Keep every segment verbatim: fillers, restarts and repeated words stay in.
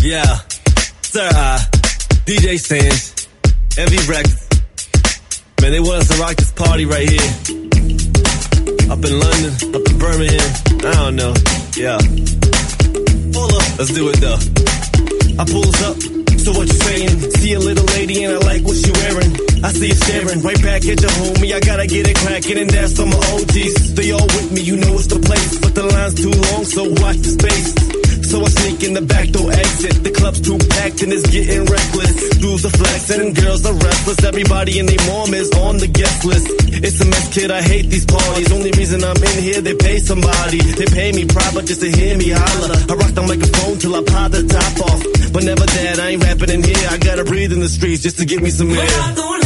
Yeah, Sir I, D J Sands, M V Records. Man, they want us to rock this party right here. Up in London, up in Birmingham, I don't know, yeah. Hold up, let's do it though. I pulls up, so what you saying? See a little lady and I like what she wearing. I see you staring, right back at your homie. I gotta get it crackin' and that's for my O Gs. They all with me, you know it's the place. But the line's too long, so watch the space. So I sneak in the back door exit. The club's too packed and it's getting reckless. Dudes are flexing and girls are restless. Everybody and their mom is on the guest list. It's a mess, kid, I hate these parties. Only reason I'm in here, they pay somebody. They pay me proper just to hear me holler. I rock the microphone till I pop the top off. But never that, I ain't rapping in here. I gotta breathe in the streets just to get me some air.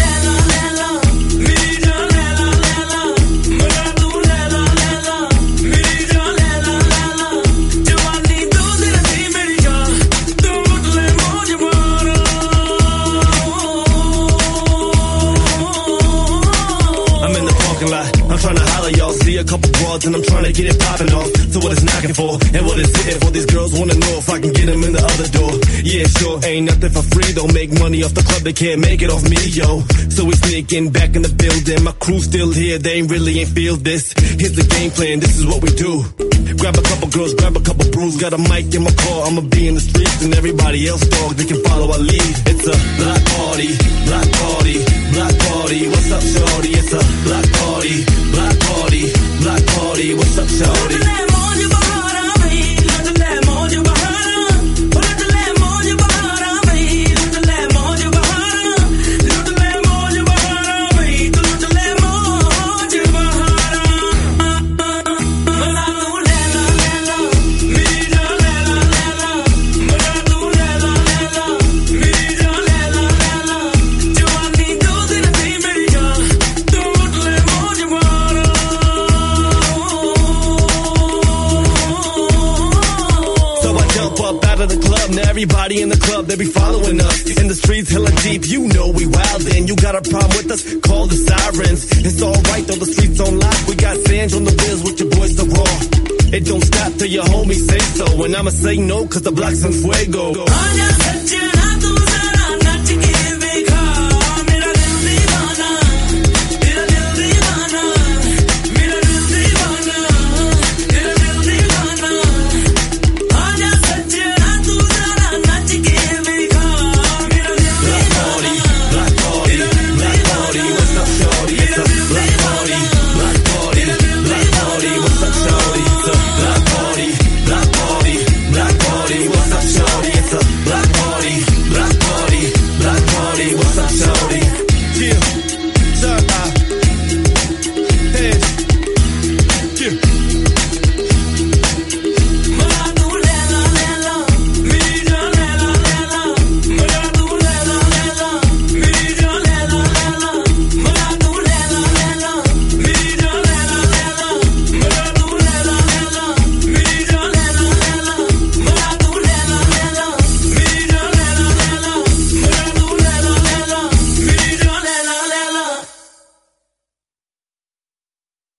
A couple broads and I'm trying to get it popping off. So what it's knocking for and what it's hitting for. These girls wanna know if I can get them in the other door. Yeah, sure, ain't nothing for free. Don't make money off the club, they can't make it off me, yo. So we sneaking back in the building. My crew's still here, they ain't really ain't feel this. Here's the game plan, this is what we do. Grab a couple girls, grab a couple brews. Got a mic in my car, I'ma be in the streets. And everybody else, dog, they can follow our lead. It's a block party, block party, block party. What's up, shorty? It's a block party, block party, block party. What's up, shorty? Everybody in the club, they be following us. In the streets, hella deep, you know we wildin'. You got a problem with us? Call the sirens. It's alright though, the streets on lock. We got Sanj on the wheels with your boys, the raw. It don't stop till your homies say so. And I'ma say no, cause the block's in fuego.